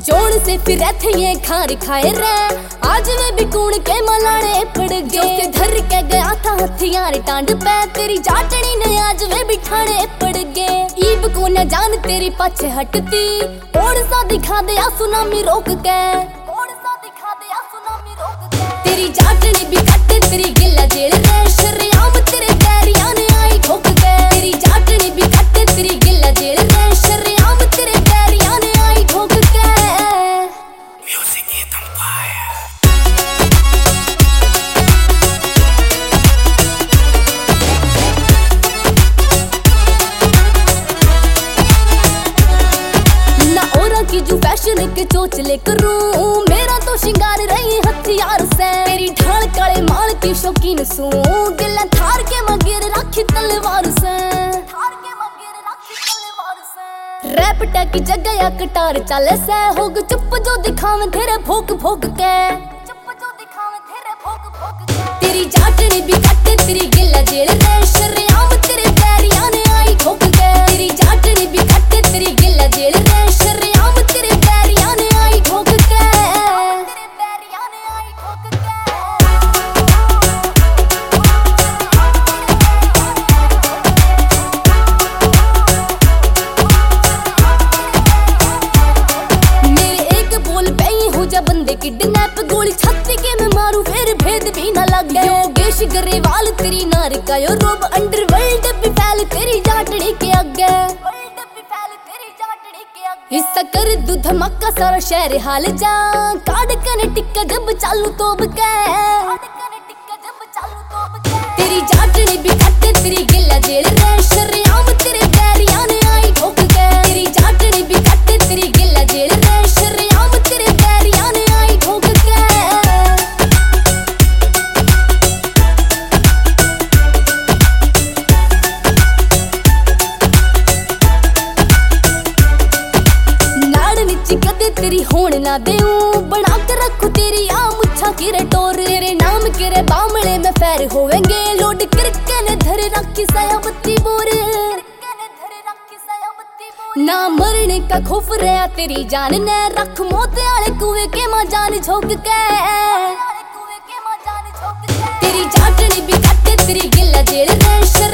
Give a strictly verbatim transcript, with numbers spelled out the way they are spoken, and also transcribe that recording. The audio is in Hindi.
जोड़ से फिर थे ये खार खाए रे, आज वे भी कूण के मलाने पड़ गए। धर के गया था हथियार टांड पे, तेरी जाटनी ने आज वे बिठाने पड़ गए। ईब को न जान तेरी पाछे हटती, और सा दिखा दे सुनामी रोक के, और सा दिखा दे सुनामी रोक के। तेरी जाटनी भी कट तेरी गिल्ला जेल रे, शर्याम तेरे पैरियां ने आई ठोक के। तेरी जाटनी भी कट तेरी गिल्ला जेल रे, शर्याम तेरे पैरियां ने आई ठोक के। की जो फैशन के चोचले करूं, मेरा तो शिंगार रही हथियार से। तेरी ढाल काले माल की शौकीन सू, गिल्ला थार के मगेर रखी तलवार से, थार के मगेर रखी तलवार से। रैप टैग की जगह या कटार चले से, होग चुप जो दिखावे तेरे भोग भोग के, चुप जो दिखावे तेरे भोग भोग के। तेरी जाटनी भी कट तेरी गिल्ला जेल रे, शर्याम तेरे पैरियां ने आई ठोक के। तेरी जाटनी भी कट तेरी गिल्ला जेल रे, बंदे किडनैप गोली छाती के मैं मारू फिर भेद भी ना लगे। योगेश गरेवाल तेरी नार का यो रोब, अंडरवर्ल्ड भी फैल तेरी जाटड़ी के आगे, वर्ल्ड भी फैल तेरी जाटड़ी के आगे। हिस्सा कर दू धमाका सारा शहर हाल जा, काट कने टिक्का जब चालू तोब के, काट कने टिक्का जब चालू तोब के। तेरी जाटड़ी भी कट तेरी गिल्ला जेल रे, शर्याम तेरे पैरियां ने आई ठोक के। तेरी जाटड़ी भी कट तेरी गिल्ला जेल रे, शर्याम तेरे पैरियां ने आई ठोक के। नाड़ नीचे कदे तेरी होण ना देऊं, बना कर रखू तेरी आ मुच्छा किरे टोर। तेरे नाम किरे बामले में फैर होवेंगे, लोड करके ने धर रखी सयाबत्ती बोर, ना मरने का खौफ रहा तेरी जान ने, रख मोते आले कुएं के मां जान झोंक के। तेरी जाटनी भी कट तेरी गिल्ला जेल रे,